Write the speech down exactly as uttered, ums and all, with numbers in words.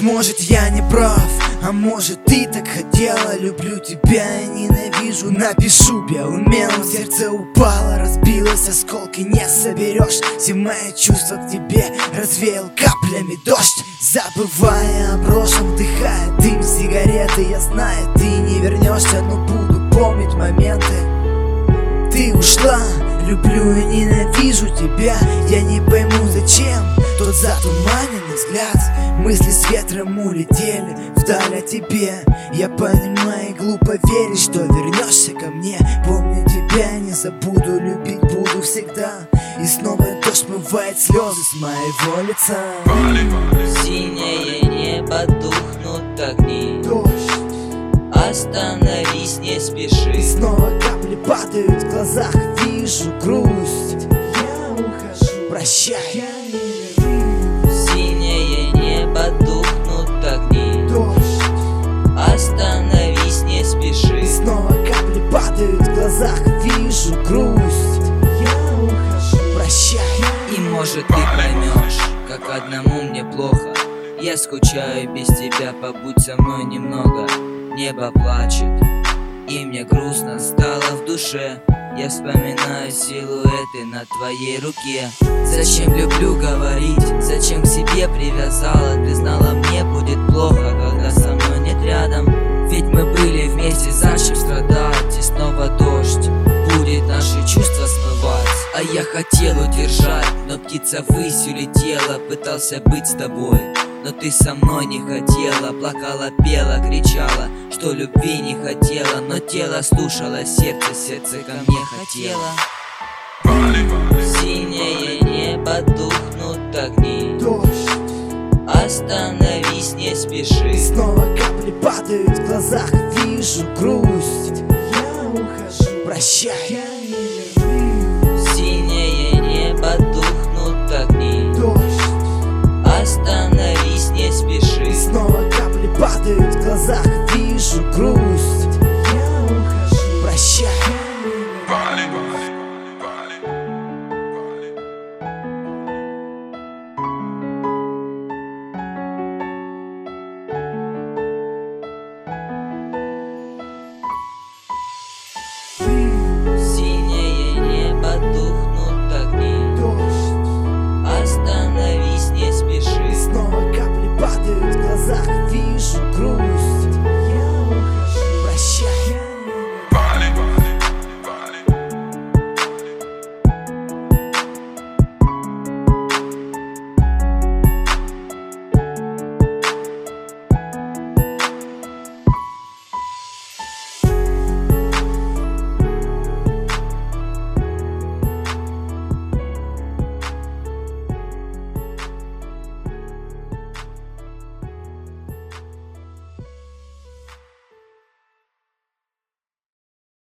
может я не прав, а может ты так хотела. Люблю тебя и ненавижу, напишу белым мелом. Сердце упало, разбилось, осколки не соберешь. Все мои чувства к тебе развеял каплями дождь. Забывая о прошлом, вдыхая дым сигареты. Я знаю, ты не вернешься, но буду помнить моменты. Ты ушла, люблю и ненавижу тебя. Я не пойму, зачем тот затуманенный взгляд. Мысли с ветром улетели вдаль от тебе. Я понимаю, глупо верить, что вернешься ко мне. Помню тебя, не забуду, любить буду всегда. И снова дождь смывает слезы с моего лица. Синее небо, тухнут огни. Дождь. Остановись, не спеши. И снова капли падают в глазах. Вижу грусть. Я ухожу. Прощай. Я не вернусь. Синее небо, тухнут огни. Дождь. Остановись, не спеши. И снова капли падают в глазах. Вижу грусть. Я ухожу. Прощай. И может ты поймешь, как одному мне плохо. Я скучаю без тебя, побудь со мной немного. Небо плачет, и мне грустно стало в душе. Я вспоминаю силуэты на твоей руке. Зачем люблю говорить, зачем к себе привязала? Ты знала, мне будет плохо, когда со мной нет рядом. Ведь мы были вместе, зачем страдать? И снова дождь будет наши чувства смывать. А я хотел удержать, но птица ввысь улетела. Пытался быть с тобой, но ты со мной не хотела. Плакала, пела, кричала, что любви не хотела. Но тело слушало, сердце, сердце ко мне хотело. Синее небо, тухнут огни. Дождь. Остановись, не спеши. И снова капли падают в глазах. Вижу грусть. Я ухожу. Прощай. Я не вернусь. Синее небо, тухнут огни. Дождь. Остановись, не спеши. И снова капли падают в глазах. Вижу грусть.